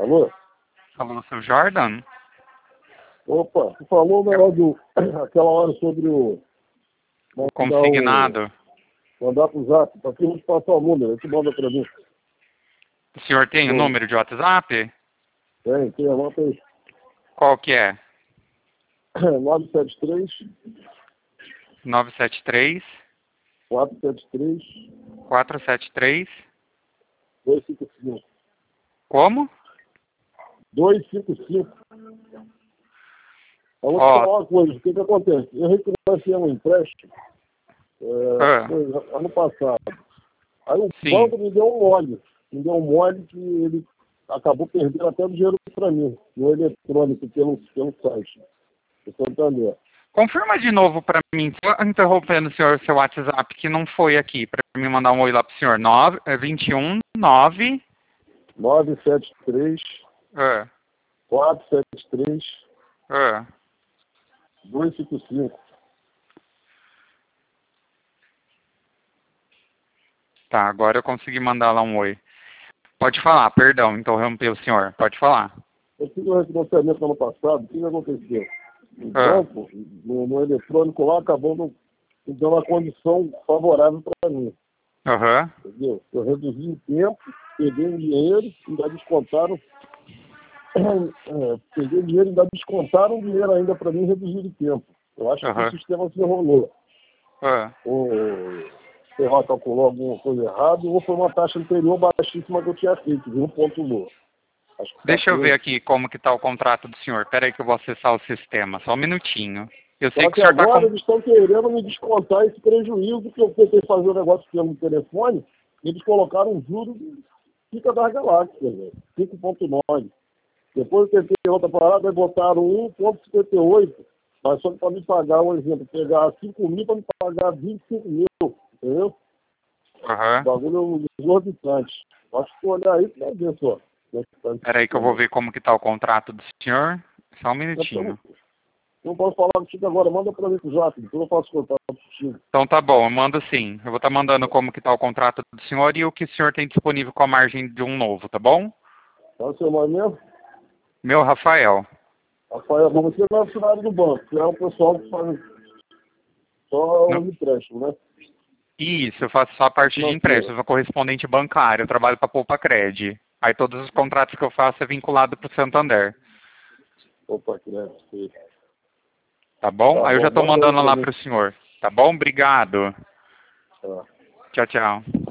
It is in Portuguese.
Alô? Falou, seu Jordan? Opa, tu falou o negócio aquela hora sobre o... O consignado. Mandar pro Zap, pra quem te passar o número, aí tu manda pra mim. O senhor tem o número de WhatsApp? Tem, anota aí. Qual que é? 973 973 473 473 255. Como? 255. Eu vou te Ó. falar uma coisa, o que que acontece? Eu refinancei um empréstimo foi ano passado. Aí o Sim. banco me deu um mole que ele acabou perdendo até o dinheiro para mim, no eletrônico, pelo site do Santander. Confirma de novo para mim, só interrompendo o senhor, seu WhatsApp, que não foi aqui, para me mandar um oi lá pro senhor. 21 9 973 é, 473 é. 255. Tá, agora eu consegui mandar lá um oi. Pode falar, perdão, interrompi o senhor. Pode falar. Eu fiz um refinanciamento ano passado, o que aconteceu? O É. banco, no eletrônico lá, acabou me dando uma condição favorável para mim. Aham. Entendeu? Eu reduzi o tempo, peguei o dinheiro, ainda descontaram. Peguei o dinheiro, ainda descontaram o dinheiro ainda para mim reduzir o tempo. Eu acho que o sistema se enrolou. Ou, sei lá, calculou alguma coisa errada, ou foi uma taxa anterior baixíssima que eu tinha feito, viu? Ponto. Deixa eu ver aqui como que tá o contrato do senhor. Pera aí que eu vou acessar o sistema. Só um minutinho. Eu sei Só que que o senhor tá agora com... eles estão querendo me descontar esse prejuízo que eu tentei fazer o negócio pelo telefone, eles colocaram um juro de Pica das Galáxias, velho. 5,9. Depois eu tentei outra parada e botaram 1,58. Mas só que para me pagar, um exemplo, pegar 5 mil para me pagar 25 mil, entendeu? O bagulho é exorbitante. Acho que se olhar aí, tu vai ver só. Pera aí que eu vou ver como que tá o contrato do senhor. Só um minutinho. Não posso falar contigo agora, manda para mim pro Zap, depois eu faço contato contigo. Então tá bom, eu mando sim. Eu vou estar mandando como que tá o contrato do senhor e o que o senhor tem disponível com a margem de um novo, tá bom? Qual é o seu nome mesmo? Meu Rafael. Rafael, mas você não é funcionário do banco, você é o pessoal que faz só os empréstimos, né? Isso, eu faço só a parte de empréstimo, eu sou correspondente bancário, eu trabalho para Poupa Cred. Aí todos os contratos que eu faço é vinculado para o Santander. Poupa Cred, sim. Tá bom? Tá Aí eu bom, já estou manda aí mandando pra lá mim. para o senhor. Tá bom? Obrigado. Tá. Tchau, tchau.